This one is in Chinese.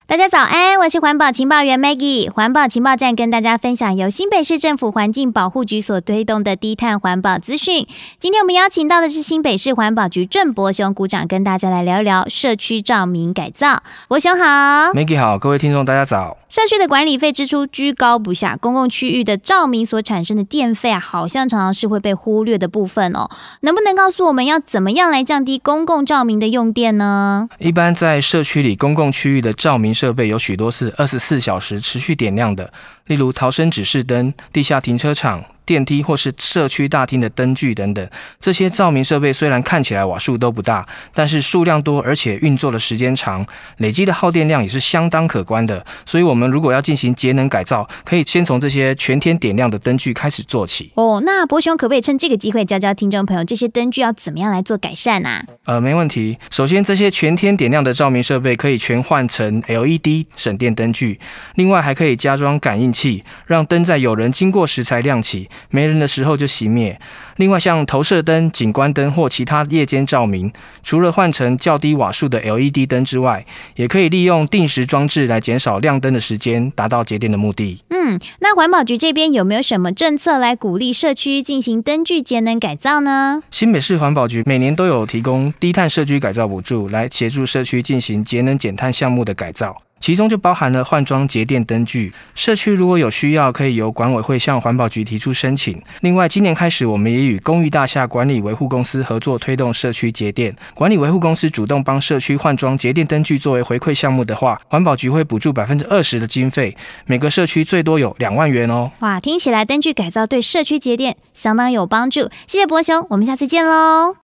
大家早安，我是环保情报员 Maggie。环保情报站跟大家分享由新北市政府环境保护局所推动的低碳环保资讯。今天我们邀请到的是新北市环保局郑伯雄股长，跟大家来聊一聊社区照明改造。伯雄好。 Maggie 好，各位听众大家早。 社区的管理费支出居高不下，公共区域的照明所产生的电费好像常常是会被忽略的部分哦。能不能告诉我们要怎么样来降低公共照明的用电呢？ 一般在社区里公共区域的照明设备有许多是24小时持续点亮的，例如逃生指示灯、地下停车场、电梯或是社区大厅的灯具等等。这些照明设备虽然看起来瓦数都不大，但是数量多，而且运作的时间长，累积的耗电量也是相当可观的。所以我们如果要进行节能改造，可以先从这些全天点亮的灯具开始做起。 那伯雄可不可以趁这个机会教教听众朋友，这些灯具要怎么样来做改善啊？ 没问题。首先，这些全天点亮的照明设备可以全换成 LED 省电灯具，另外还可以加装感应器，让灯在有人经过时才亮起，没人的时候就熄灭。另外，像投射灯、景观灯或其他夜间照明，除了换成较低瓦数的 LED 灯之外，也可以利用定时装置来减少亮灯的时间，达到节电的目的。 那环保局这边有没有什么政策来鼓励社区进行灯具节能改造呢？ 新北市环保局每年都有提供低碳社区改造补助，来协助社区进行节能减碳项目的改造。其中就包含了换装节电灯具，社区如果有需要，可以由管委会向环保局提出申请。另外，今年开始，我们也与公寓大厦管理维护公司合作推动社区节电。管理维护公司主动帮社区换装节电灯具作为回馈项目的话，环保局会补助20%的经费，每个社区最多有2万元哦。 哇，听起来灯具改造对社区节电相当有帮助。谢谢伯雄，我们下次见喽。